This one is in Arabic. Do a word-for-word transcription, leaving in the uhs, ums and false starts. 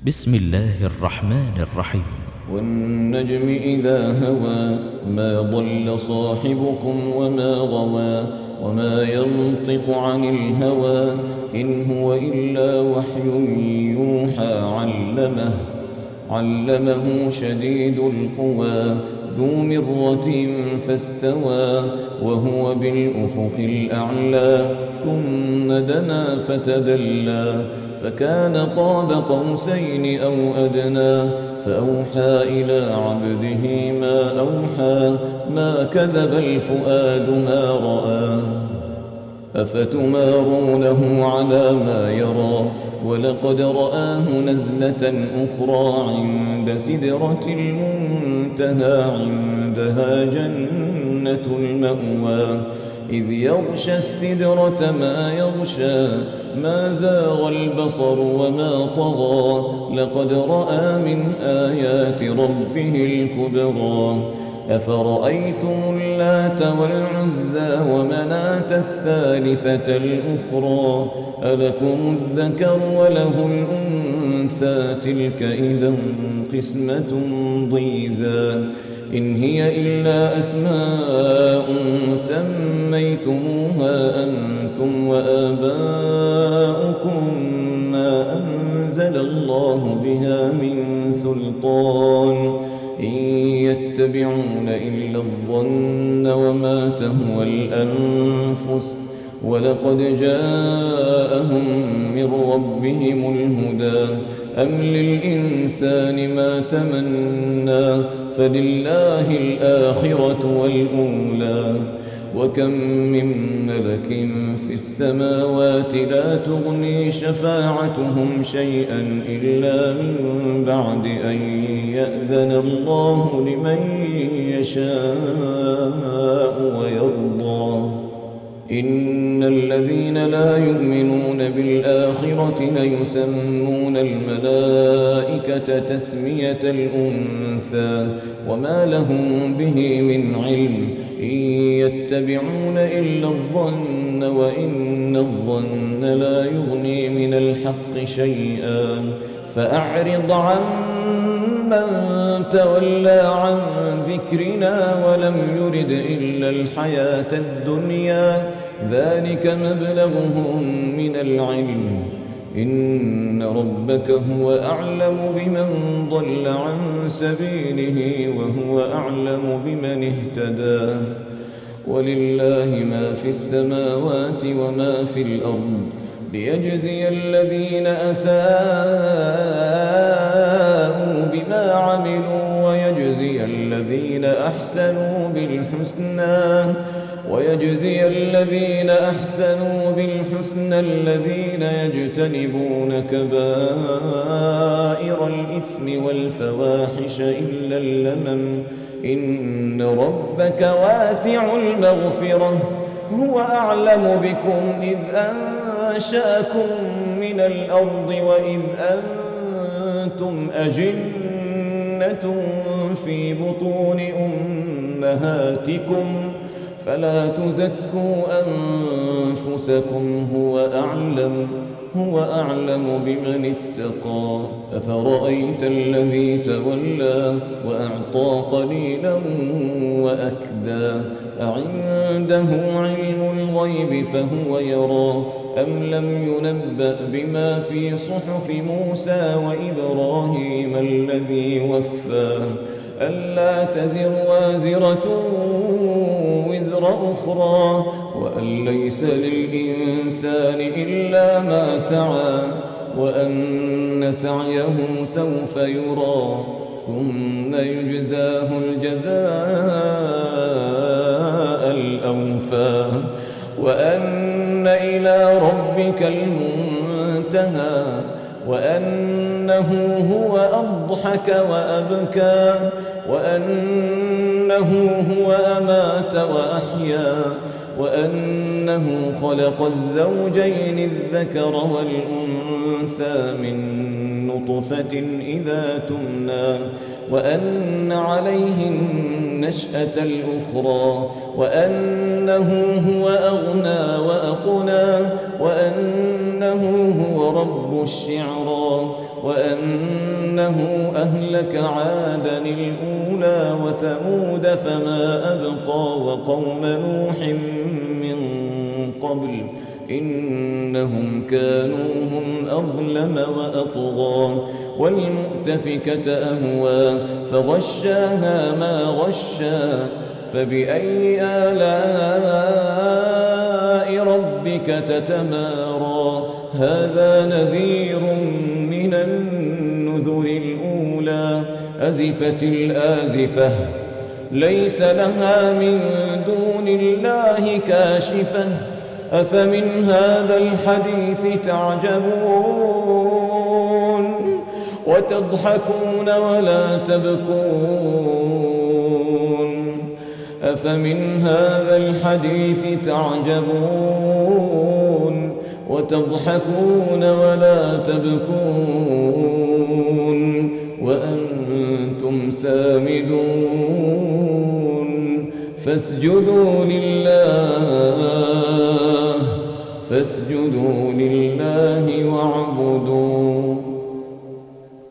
بسم الله الرحمن الرحيم. والنجم إذا هوى ما ضل صاحبكم وما غوى وما ينطق عن الهوى إن هو إلا وحي يوحى علمه علمه شديد القوى ذو مرة فاستوى وهو بالأفق الأعلى ثم دنا فتدلى فكان قاب قوسين أو أدنى فأوحى إلى عبده ما أوحى ما كذب الفؤاد ما رأى أفتمارونه على ما يرى ولقد رآه نزلة أخرى عند سدرة المنتهى عندها جنة المأوى إذ يغشى السدرة ما يغشى ما زاغ البصر وما طغى لقد رأى من آيات ربه الكبرى أفرأيتم اللات والعزى ومناة الثالثة الأخرى ألكم الذكر وله الأنثى تلك إذا قسمة ضيزى إن هي إلا أسماء سميتموها أنتم وآباؤكم ما أنزل الله بها من سلطان إن يتبعون إلا الظن وما تهوى الأنفس ولقد جاءهم من ربهم الهدى أم للإنسان ما تمنى فلله الآخرة والأولى وكم من ملك في السماوات لا تغني شفاعتهم شيئا إلا من بعد أن يأذن الله لمن يشاء ويرضى إن الذين لا يؤمنون بالآخرة ليسمون الملائكة تسمية الأنثى وما لهم به من علم إن يتبعون إلا الظن وإن الظن لا يغني من الحق شيئا فأعرض عن من تولى عن ذكرنا ولم يرد إلا الحياة الدنيا ذلك مبلغهم من العلم إن ربك هو أعلم بمن ضل عن سبيله وهو أعلم بمن اهتدى ولله ما في السماوات وما في الأرض ليجزي الذين أساءوا بما عملوا ويجزي الذين أحسنوا بالحسنى ويجزي الذين أحسنوا بالحسنى الذين يجتنبون كبائر الإثم والفواحش إلا اللمم إن ربك واسع المغفرة هو أعلم بكم إذ أنشأكم من الأرض وإذ أنتم أجنة في بطون أمهاتكم فلا تزكوا أنفسكم هو أعلم هو أعلم بمن اتقى أفرأيت الذي تولى وأعطى قليلا وأكدى أعنده علم الغيب فهو يرى أم لم ينبأ بما في صحف موسى وإبراهيم الذي وفى ألا تزر وازرة وزر أخرى وأن ليس للإنسان إلا ما سعى وأن سعيه سوف يرى ثم يجزاه الجزاء الأوفى وأن إلى ربك المنتهى وأنه هو أضحك وأبكى وأنه هو أمات وأحيا وأنه خلق الزوجين الذكر والأنثى من نطفة إذا تمنى وأن عليه النشأة الأخرى وأنه هو أغنى وأقنى وأنه هو رب الشعرى وأنه أهلك عادا الأولى وثمود فما أبقى وقوم نوح من قبل إنهم كانوا هم أظلم وأطغى والمؤتفكة أهوى فغشاها ما غشا فبأي آلاء ربك تتمارى هذا نذير من النذر الأولى أزفت الآزفة ليس لها من دون الله كاشفة أفمن هذا الحديث تعجبون وتضحكون ولا تبكون أفمن هذا الحديث تعجبون وتضحكون ولا تبكون وأنتم سامدون فاسجدوا لله فاسجدوا لله واعبدوا